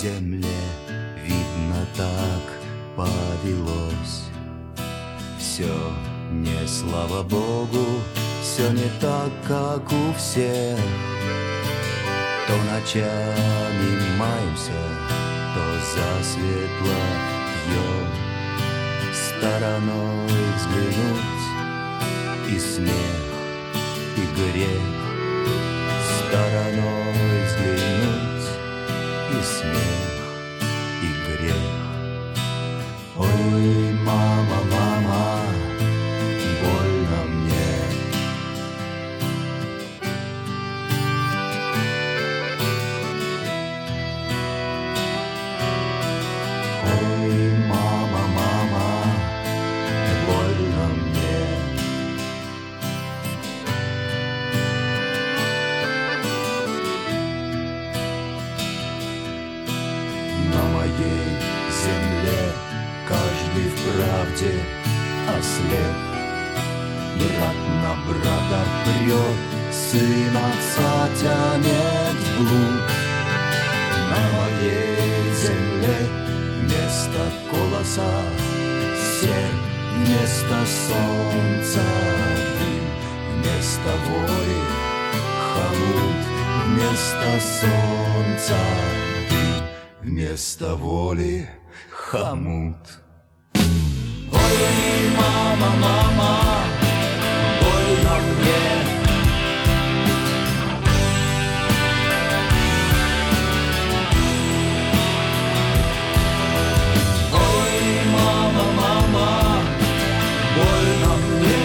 земле, видно, так повелось. Все не слава Богу, все не так, как у всех. То ночами маемся, то засветло пьем. Стороной взглянуть и смех, и грех. Стороной взглянуть и смех, и грех. Ой, мама, мама, больно мне. Ой, мама, мама, больно мне. На моей земле каждый в правде ослеп. Брат на брата прет, сын отца тянет вглубь. На моей земле вместо колоса серп, вместо солнца дым, вместо воли хомут, вместо солнца дым, вместо воли хомут. Ой, мама, мама, больно мне. Ой, мама, мама, больно мне.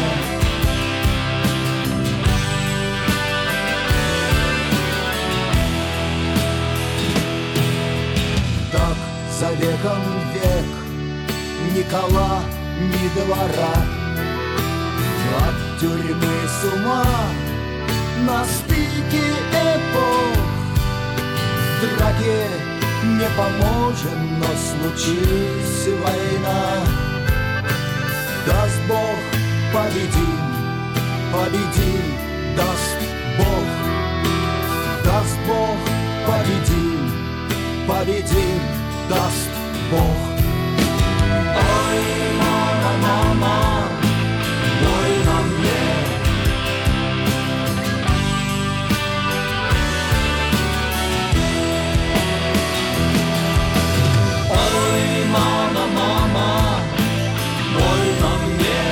Так за веком век, ни кола, ни двора, от тюрьмы с ума на стыке эпох. В драке не поможем, но случись война. Даст Бог, победим, победим, даст Бог. Даст Бог, победим, победим, даст Бог. Ой, мама, мама, больно мне. Ой, мама, мама, больно мне.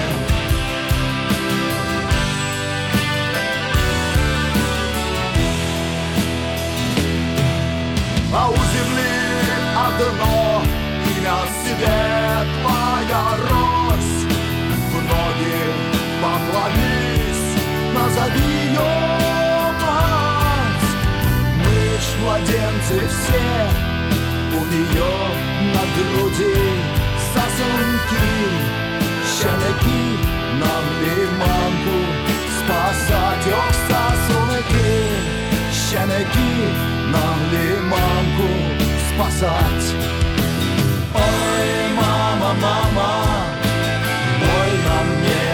А у земли одно имя — светлая рось. В ноги поклонись, назови ее мать. Мы ж младенцы все, у нее на груди сосунки. Щенки, нам ли мамку спасать, ох, сосунки. Щенки, нам ли мамку спасать. Ой, мама, мама, больно мне.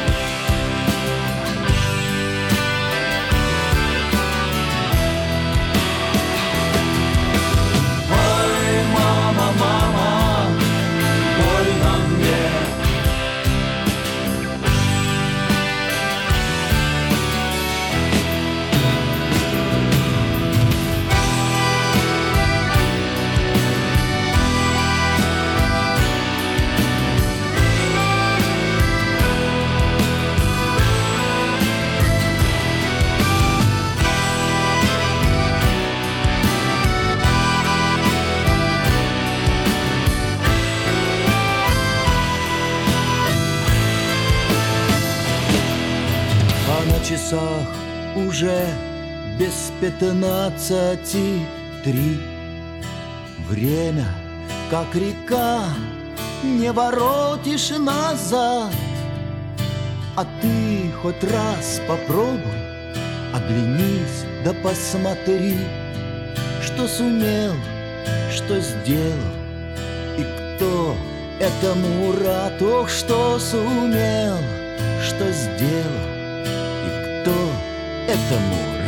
Ой, мама, мама, больно мне. На часах уже без 15:03. Время, как река, не воротишь назад. А ты хоть раз попробуй, оглянись да посмотри, что сумел, что сделал и кто этому рад. Ох, что сумел, что сделал, кто этому